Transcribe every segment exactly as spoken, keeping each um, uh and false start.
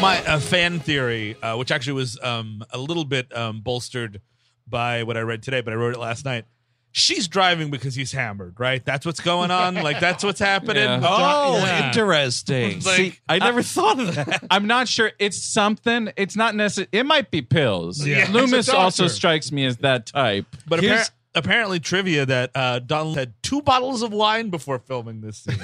my uh, fan theory, uh, which actually was um, a little bit um, bolstered by what I read today, but I wrote it last night. She's driving because he's hammered, right? That's what's going on. Like that's what's happening. Yeah. Oh, Yeah. interesting. Like, See, I never thought of that. I'm not sure. It's something. It's not necessary. It might be pills. Yeah. Loomis He's a also doctor. strikes me as that type. But Here's- appar- apparently, trivia that uh, Donald had two bottles of wine before filming this scene.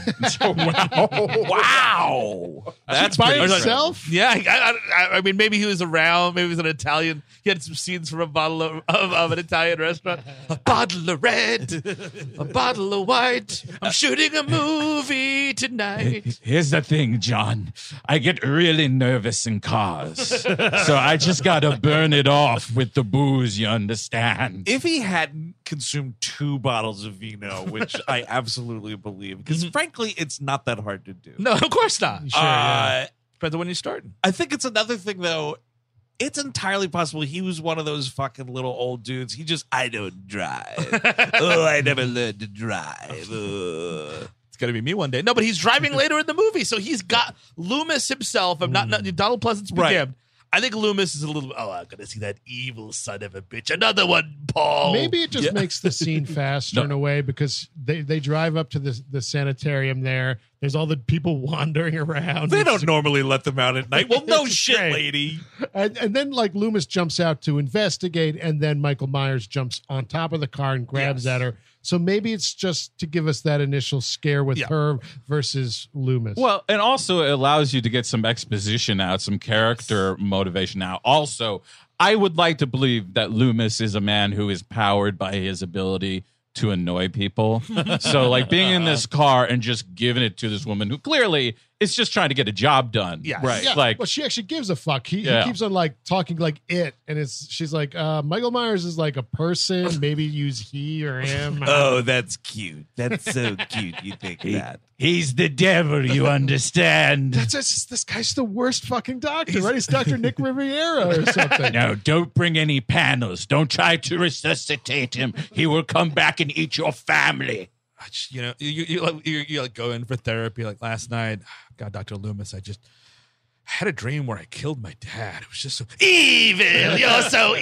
Wow. That's by pretty himself. Yeah, I, I, I mean, maybe he was around. Maybe he was an Italian. He had some scenes from a bottle of, of, of an Italian restaurant. A bottle of red, a bottle of white. I'm shooting a movie tonight. Here's the thing, John. I get really nervous in cars. So I just got to burn it off with the booze, you understand? If he hadn't consumed two bottles of vino, which I absolutely believe, because frankly, it's not that hard to do. No, of course not. Sure, yeah. Uh, Depends on when you start. I think it's another thing, though. It's entirely possible he was one of those fucking little old dudes. He just, I don't drive. oh, I never learned to drive. Ugh. It's going to be me one day. No, but he's driving later in the movie, so he's got Loomis himself. I'm not, not Donald Pleasance Right. began. I think Loomis is a little. Oh, I'm going to see that evil son of a bitch. Another one, Paul. Maybe it just Yeah. makes the scene faster in a way because they, they drive up to the the sanitarium there. There's all the people wandering around. They It's- don't normally let them out at night. Well, no It's shit, great. lady. And, and then like Loomis jumps out to investigate, and then Michael Myers jumps on top of the car and grabs Yes. at her. So maybe it's just to give us that initial scare with Yeah. her versus Loomis. Well, and also it allows you to get some exposition out, some character motivation out. Also, I would like to believe that Loomis is a man who is powered by his ability to annoy people. So, like being in this car and just giving it to this woman who clearly is just trying to get a job done. Yes. Right. yeah, Like, well, she actually gives a fuck. He, Yeah. he keeps on like talking like it, and it's she's like, uh, Michael Myers is like a person. Maybe use he or him. Oh, that's cute. That's so cute. You think that. he's the devil, you understand. That's just, this guy's the worst fucking doctor, right? He's Doctor Nick Riviera or something. No, don't bring any panels. Don't try to resuscitate him. He will come back and eat your family. I just, you know, you you, like, you you like go in for therapy. Like last night, God, Doctor Loomis, I just I had a dream where I killed my dad. It was just so evil. You're so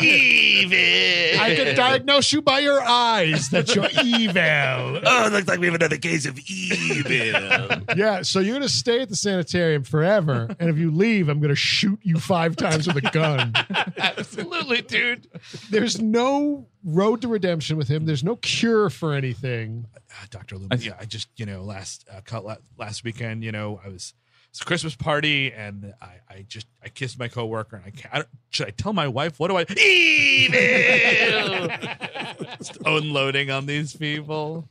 evil. I can diagnose you by your eyes that you're evil. Oh, it looks like we have another case of evil. Yeah, so you're going to stay at the sanitarium forever, and if you leave, I'm going to shoot you five times with a gun. Absolutely, dude. There's no road to redemption with him. There's no cure for anything. Uh, Doctor Loomis. Yeah, I just you know last uh, cut la- last weekend. You know, I was. It's a Christmas party, and I, I just I kissed my coworker, and I can't. I don't, should I tell my wife? What do I? Evil. Just unloading on these people.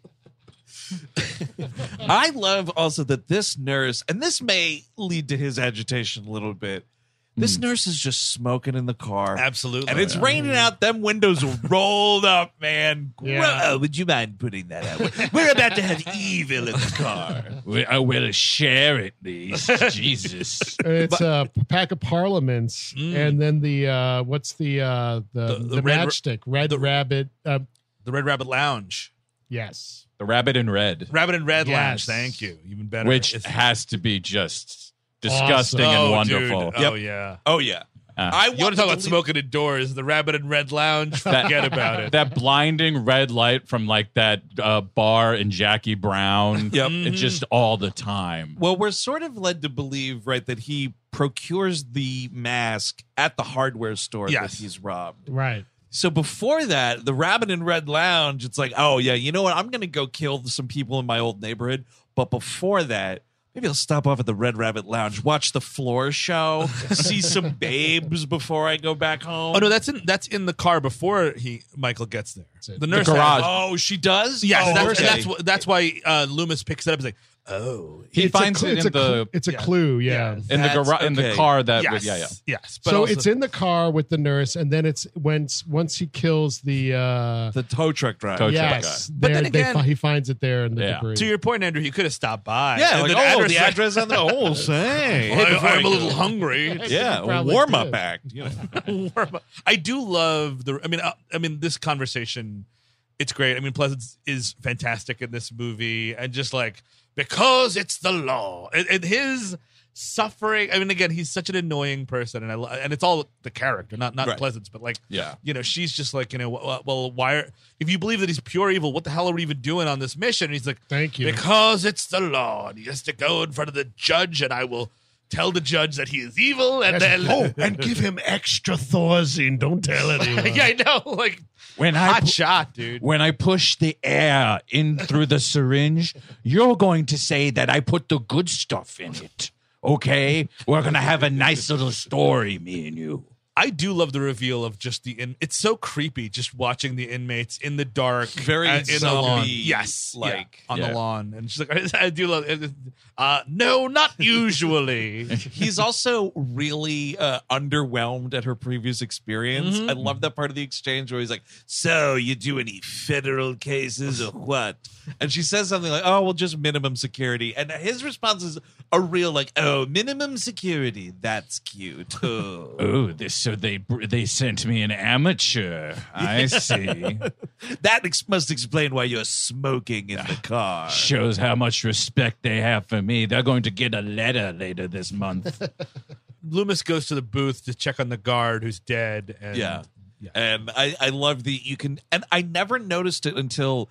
I love also that this nurse, and this may lead to his agitation a little bit. This nurse is just smoking in the car. Absolutely, And it's raining out. Them windows are rolled up, man. Yeah. Well, would you mind putting that out? We're- We're about to have evil in the car. We, I will share at least. Jesus. And it's a pack of parliaments, and then the uh, what's the uh, the, The- the, the red- matchstick, red rabbit. Uh, the Red Rabbit Lounge, yes, The Rabbit in Red, Rabbit and Red Yes. Lounge. Thank you. Even better. which It's- has to be just disgusting Awesome. and oh, wonderful. Dude. Oh yeah. Oh, yeah. Uh, I You want to talk about smoking indoors? The Rabbit and Red Lounge. Forget about it. That blinding red light from like that uh, bar in Jackie Brown. Yep. It's just all the time. Well, we're sort of led to believe, right, that he procures the mask at the hardware store Yes. that he's robbed. right. So before that, the Rabbit and Red Lounge, it's like, oh, yeah, you know what? I'm going to go kill some people in my old neighborhood. But before that, maybe I'll stop off at the Red Rabbit Lounge, watch the floor show, see some babes before I go back home. Oh no, that's in that's in the car before he Michael gets there. it. The nurse The garage. has- Oh, she does? Yes, oh, that's, okay. that's wh- that's why uh, Loomis picks it up. He's like, oh, He It's a finds cl- it it's in a cl- the it's a yeah. clue, yeah. Yes. in the That's garage in the okay. car that yes, would, yeah, yeah. yes. But So also- it's in the car with the nurse, and then it's when once he kills the uh, The tow truck driver. Tow truck yes, But there, then they again- fi- he finds it there in the Yeah. debris. to your point, Andrew. He could have stopped by. Yeah, And like, the oh, address- the address on the oh, say. I, before I I'm a go. little hungry. Yeah, Probably warm up did. act. You know. I do love the. I mean, uh, I mean, this conversation. It's great. I mean, Pleasance is fantastic in this movie, and just like because it's the law, and, and his suffering. I mean, again, he's such an annoying person, and I lo- and it's all the character, not not Right. Pleasance, but like, Yeah. you know, she's just like, you know, well, well, why? Are, if you believe that he's pure evil, what the hell are we even doing on this mission? And he's like, Thank you. because it's the law. And he has to go in front of the judge, and I will tell the judge that he is evil, and then oh, and give him extra Thorazine. Don't tell anyone. yeah, I know, like When I hot pu- shot, dude. when I push the air in through the syringe, you're going to say that I put the good stuff in it. Okay? We're going to have a nice little story, me and you. I do love the reveal of just the in. It's so creepy just watching the inmates in the dark, Very uh, in the lawn. zombie, Yes, like, yeah, on yeah. the lawn, and she's like, I do love it. Uh, no, not usually. He's also really uh, underwhelmed at her previous experience. Mhm. I love that part of the exchange where he's like, "So, you do any federal cases or what?" And she says something like, "Oh, well, just minimum security." And his response is a real like, "Oh, minimum security. That's cute." Oh. Oh, this so they they sent me an amateur. I see. That ex- must explain why you're smoking in the car. Shows how much respect they have for me. They're going to get a letter later this month. Loomis goes to the booth to check on the guard who's dead. And, Yeah. yeah. And I, I love the you can and I never noticed it until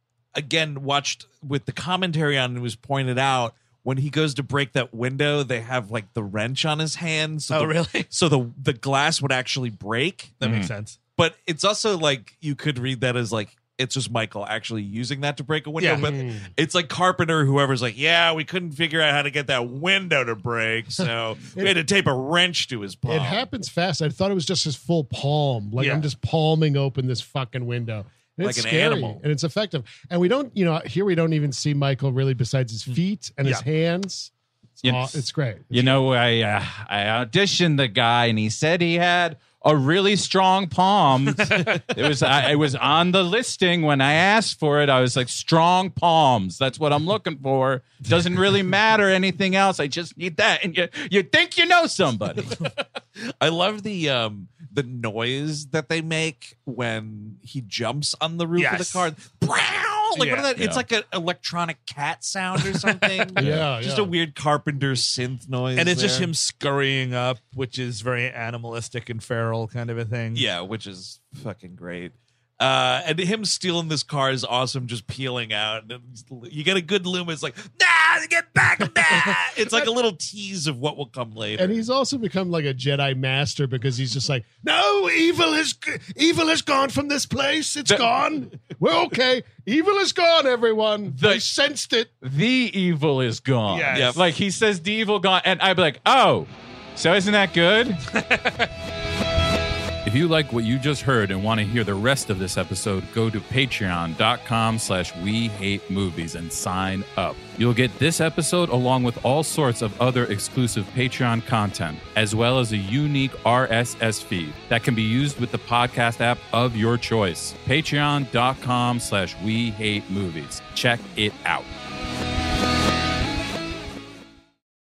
again watched with the commentary on it was pointed out when he goes to break that window, they have like the wrench on his hand. So Oh, the, really? So the the glass would actually break. That makes sense. But it's also like you could read that as like it's just Michael actually using that to break a window. Yeah. But it's like Carpenter, whoever's like, yeah, we couldn't figure out how to get that window to break, so we had to tape a wrench to his palm. It happens fast. I thought it was just his full palm. Like Yeah. I'm just palming open this fucking window. And Like it's an scary, animal. and it's effective. And we don't, you know, here we don't even see Michael really besides his feet and his Yeah. hands. It's, You- aw- it's great. You know, I uh, I auditioned the guy, and he said he had a really strong palm. it was I, it was on the listing when I asked for it. I was like, strong palms. That's what I'm looking for. Doesn't really matter anything else. I just need that. And you you think you know somebody? I love the um the noise that they make when he jumps on the roof of Yes. the car. Brow! Like what Yeah. are that? It's Yeah. like an electronic cat sound or something. Yeah, Just yeah. a weird Carpenter synth noise. And it's just there. him scurrying up, which is very animalistic and feral kind of a thing. Yeah, which is fucking great. Uh, and him stealing this car is awesome, just peeling out. And you get a good Loomis like, nah, get back, nah. It's like a little tease of what will come later. And he's also become like a Jedi master because he's just like, no, evil is evil is gone from this place. It's gone. We're okay. Evil is gone, everyone. The- I sensed it. The evil is gone. Yes. Yep. Like he says, the evil gone, and I'd be like, oh, so isn't that good? If you like what you just heard and want to hear the rest of this episode, go to patreon.com slash we hate movies and sign up. You'll get this episode along with all sorts of other exclusive Patreon content, as well as a unique R S S feed that can be used with the podcast app of your choice. Patreon.com slash we hate movies. Check it out.